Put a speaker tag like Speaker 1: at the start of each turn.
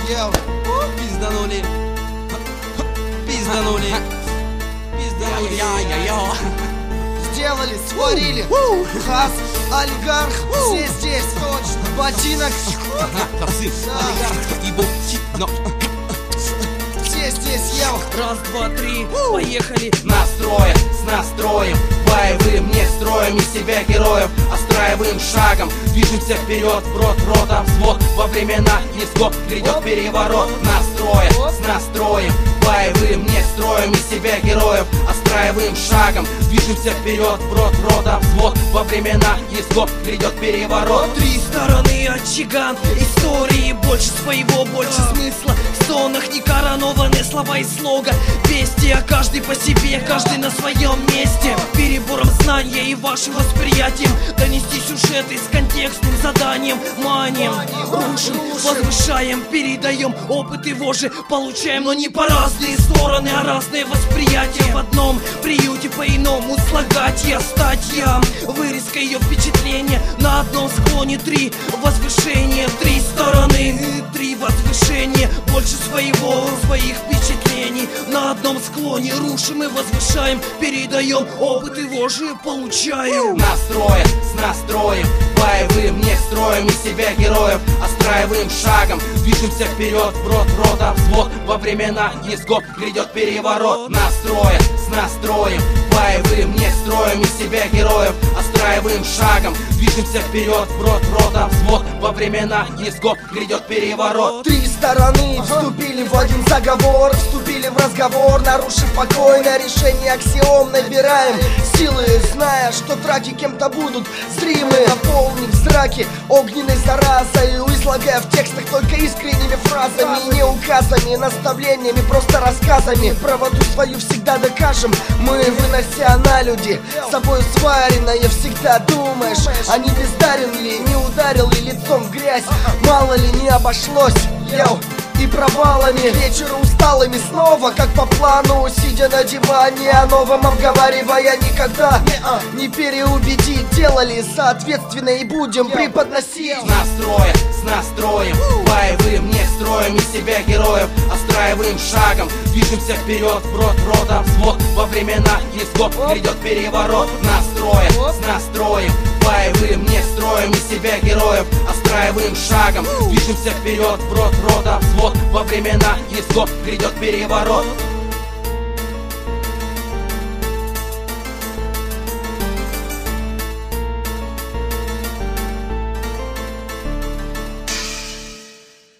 Speaker 1: Йоу, пизданули. Пизданули. Пизданули. Сделали, сварили. Хас, олигарх, все здесь. Точно. Ботинок. Все здесь, йоу.
Speaker 2: Раз, два, три, поехали.
Speaker 3: Настроем, с настроем, боевым не строим из себя героев, остраиваем шагом, движемся вперед, в рот, взвод. Во времена невзгод грядет переворот. Настроем, с настроем, боевым не строим из себя героев, остраиваем шагом, движемся вперед, в рот, взвод. Во времена невзгод грядет переворот.
Speaker 2: Три стороны очага истории, больше своего, больше смысла. В стонах не коронованы слова и слога. Бестия, каждый по себе, каждый на своем месте. Перебором знания и вашим восприятием донести сюжеты с контекстным заданием. Манием, рушим, возвышаем, передаем опыт его же получаем. Но не по разные стороны, а разные восприятия. В одном приюте по-иному слагать я статья. Вырезка ее впечатления на одном склоне. Три возвышения, три стороны, три возвышения. Больше своего, своих впечатлений на одном склоне. Рушим и возвышаем, передаем опыт его же получаем.
Speaker 3: Настроем, с настроем, боевым не строим из себя героев, остраиваем шагом, движемся вперед, в рот, взвод. Во времена невзгод грядет переворот. Настроем, с настроем, боевым не строим из себя героев, остраиваем шагом, движемся вперед, в рот, взвод. Во времена невзгод грядет переворот.
Speaker 1: Три стороны вступили в один заговор, вступили в разговор, нарушив покой. На решение аксиом набираем силы, зная, что траки кем-то будут зримы. Наполнив зраки огненной заразой, излагая в текстах только искренними фразами, не указами, наставлениями, просто рассказами. Правоту свою всегда докажем мы, вынося на люди собой сваренное. Всегда думаешь, а не бездарен ли, не ударил ли лицом в грязь, мало ли не обошлось, йоу. И провалами, вечера усталыми снова, как по плану, сидя на диване, о новом обговаривая никогда не переубедить. Делали соответственно и будем преподносить.
Speaker 3: С настроем, боевым не строим из себя героев, остраиваем шагом, движемся вперед, в рот, взвод. Во времена невзгод грядет переворот. Настроем, с настроем, боевым не строим из себя героев, остраиваем шагом, движемся вперед, в рот, взвод. Во времена невзгод грядет переворот.